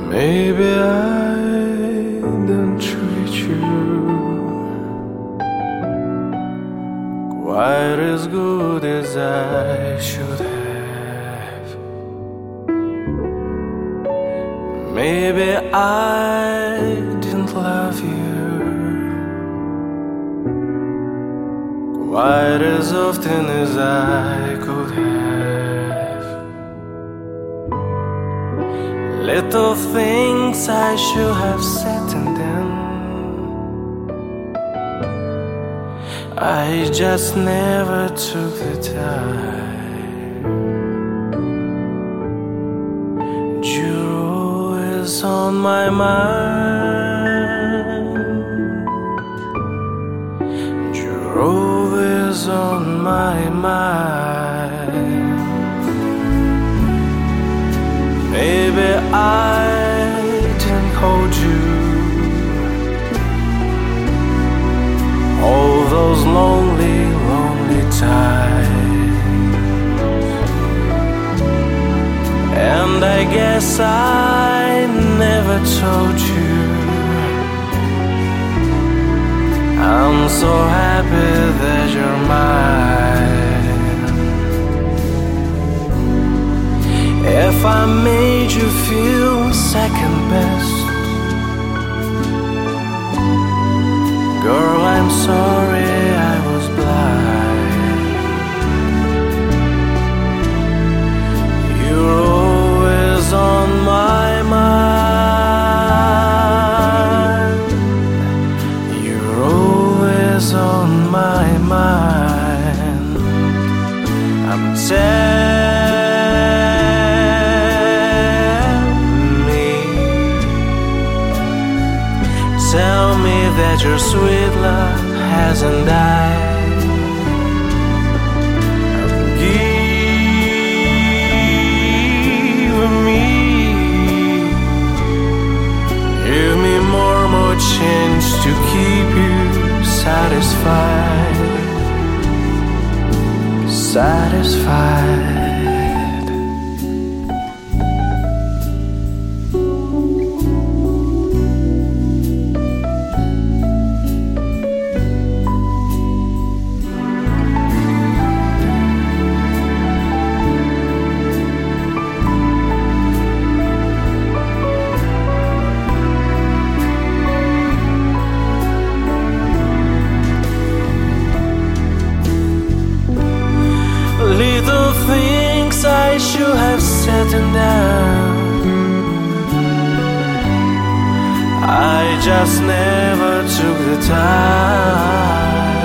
Maybe I didn't treat you quite as good as I should have. Maybe I didn't love you quite as often as I could have. Little things I should have said and done, I just never took the time. You're always on my mind. You're always on my mind. Maybe I didn't hold you all those lonely, lonely times, and I guess I never told you I'm so happy that you're mine. If I made you feel second best, girl, I'm sorry I was blind. You're always on my mind. You're always on my mind. Tell me that your sweet love hasn't died. Give me more chance to keep you satisfied. Satisfied. Little things I should have said and done, I just never took the time.